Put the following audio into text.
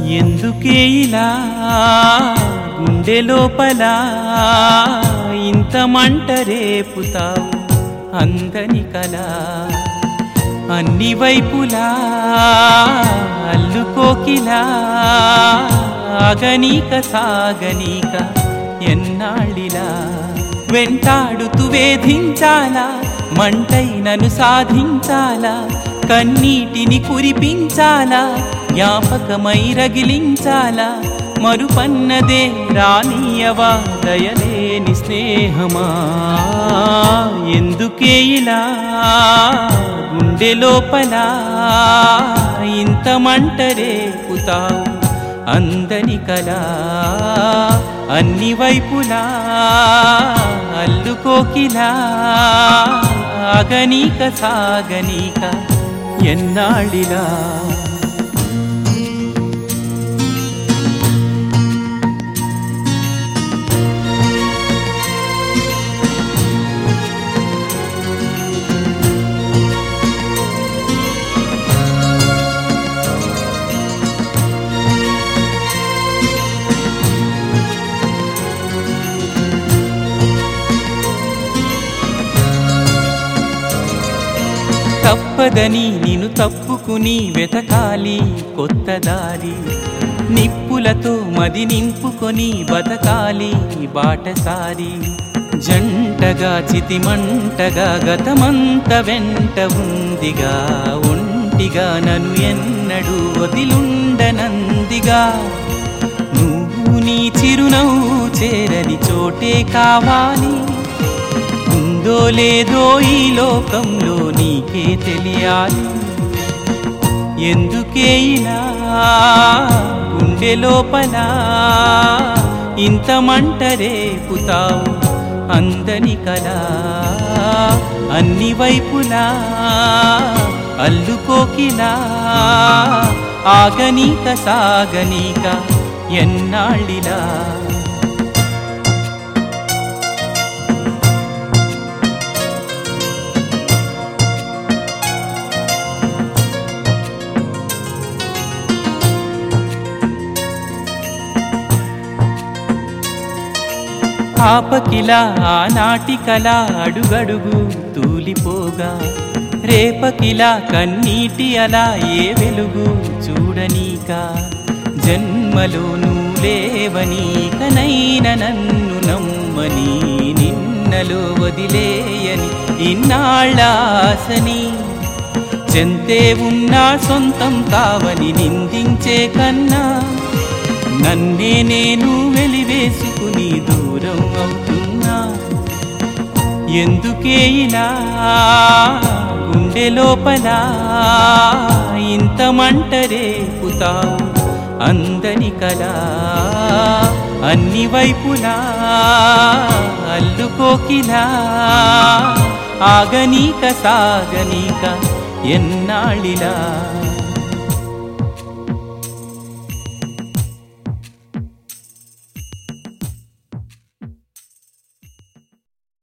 ఎందుకే ఇలా గుండె లోపల ఇంత మంట రేపుతావు అందని కలా అన్ని వైపులా అల్లుకోకిలా ఆగనీక సాగనీక ఎన్నాళ్ళిలా వెంటాడుతూ వేధించాలా మంటై నన్ను సాధించాలా కన్నీటిని కురిపించాలా జ్ఞాపకమై రగిలించాలా మరుపన్నదే రానియవా దయలేని స్నేహమా ఎందుకే ఇలా గుండె లోపల ఇంత మంట రేపుతావు అందని కలా అన్ని వైపులా అల్లుకోకిలా ఆగనీక సాగనీక ఎన్నాళ్ళిలా తప్పదని నిన్ను తప్పుకుని వెతకాలి కొత్త దారి నిప్పులతో మది నింపుకొని బతకాలి బాటసారి జంటగా చితిమంటగా గతమంత వెంట ఉందిగా ఒంటిగా నన్ను ఎన్నడూ వదిలుండనందిగా నువ్వు నీ చిరునవ్వు చేరని చోటే కావాలి ఉందో లేదో ఈ లోకంలో నీకే తెలియాలి ఎందుకే ఇలా గుండె లోపల ఇంత మంట రేపుతావు అందని కలా అన్ని వైపులా అల్లుకోకిలా ఆగనీక సాగనీక ఎన్నాళ్ళిలా ఆపకిలా ఆనాటి కళ అడుగడుగు తూలిపోగా రేపకిలా కన్నీటి అలా ఏ వెలుగు చూడనీక జన్మలో నువ్వులేవనీకనైన నన్ను నమ్మని నిన్నలో వదిలేయని ఇన్నాళ్ళాసని చెంతే ఉన్నా సొంతం కావని నిందించే కన్నా నన్నే నేను వెలివేసుకుని దూరం అవుతున్నా ఎందుకే ఇలా గుండె లోపల ఇంత మంట రేపుతావు అందని కలా అన్ని వైపులా అల్లుకోకిలా ఆగనీక సాగనీక ఎన్నాళ్ళిలా